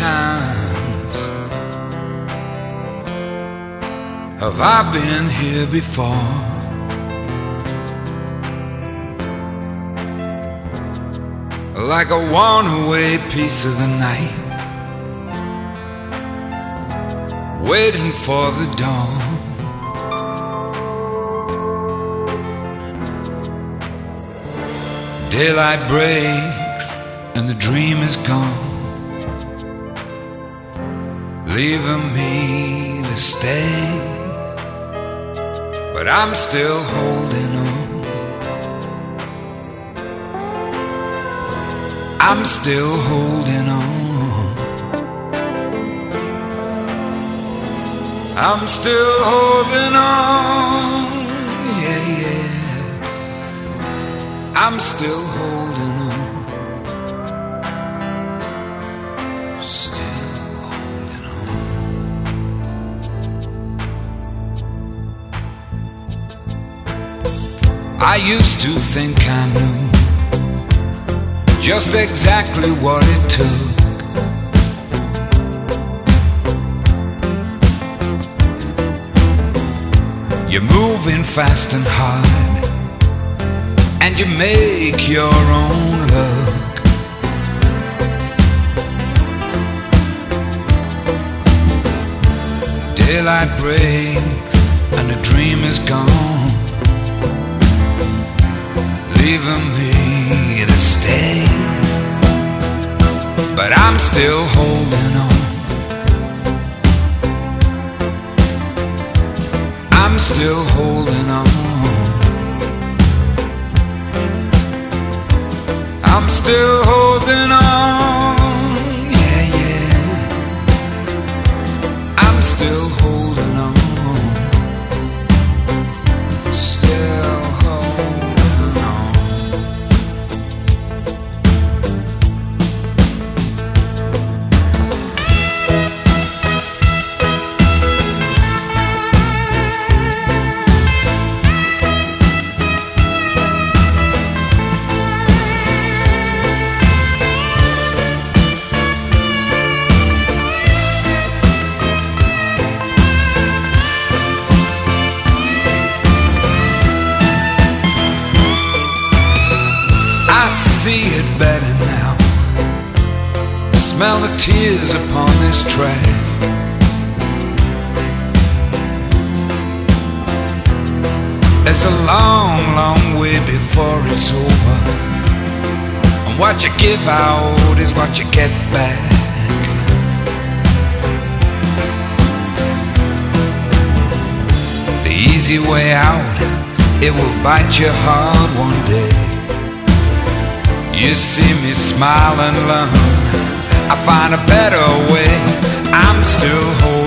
times have I been here before? Like a worn-away piece of the night, waiting for the dawn. Daylight breaks and the dream is gone, leaving me to stay. But I'm still holding on, I'm still holding on, I'm still holding on, yeah, yeah. I'm still holding on, still holding on. I used to think I knew just exactly what it took. You're moving fast and hard, and you make your own luck. Daylight breaks and the dream is gone, leaving me to stay. But I'm still holding on, I'm still holding on, I'm still holding on, yeah, yeah. I'm still holding on, still holding on. I see it better now, smell the tears upon this track. There's a long, long way before it's over, and what you give out is what you get back. The easy way out, it will bite you hard one day. You see me smile and learn, I find a better way. I'm still holding